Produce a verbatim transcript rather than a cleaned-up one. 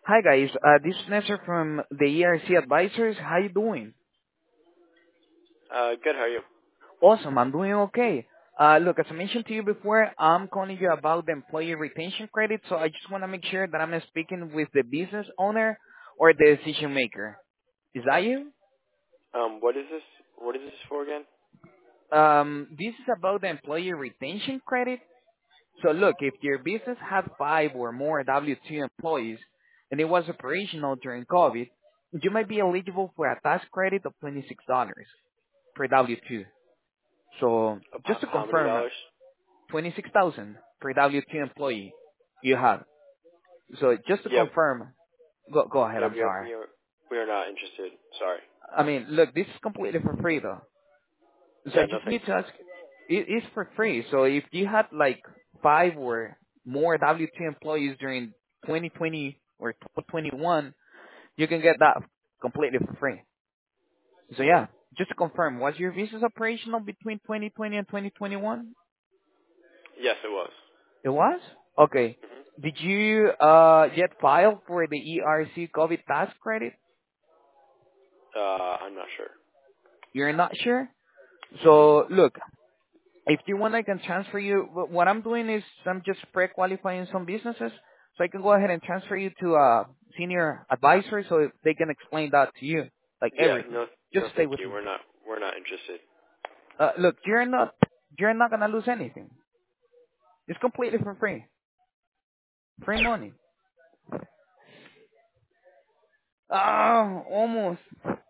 Hi guys, uh, this is Nestor from the E R C Advisors. How you doing? Uh, good. How are you? Awesome, I'm doing okay. Uh, look, as I mentioned to you before, I'm calling you about the employee retention credit, so I just want to make sure that I'm speaking with the business owner or the decision maker. Is that you? Um, what is this? What is this for again? Um, this is about the employee retention credit. So look, if your business had five or more W two employees and it was operational during COVID, you might be eligible for a tax credit of twenty-six dollars per W two. So just About to how many confirm, dollars? twenty-six thousand per W two employee you have. So just to Yep. confirm, go, go ahead, Yeah, I'm we are. sorry. We are. We are not interested. Sorry. I mean, look, this is completely for free though. So I Yeah. No just thanks. need to ask, it is for free. So if you had like five or more W two employees during twenty twenty or twenty twenty-one, you can get that completely for free. So yeah, just to confirm, was your business operational between twenty twenty and twenty twenty-one? Yes, it was. It was? Okay. hmm Did you uh yet file for the E R C COVID tax credit? Uh, I'm not sure. You're not sure? hmm So look, if you want, I can transfer you. Wh- What I'm doing is I'm just pre-qualifying some businesses, so I can go ahead and transfer you to a senior advisor so they can explain that to you, like Yeah. everything. No. Just No, stay thank with you. me. We're not. We're not interested. Uh, look, you're not you're not gonna lose anything. It's completely for free, free money. Ah, almost.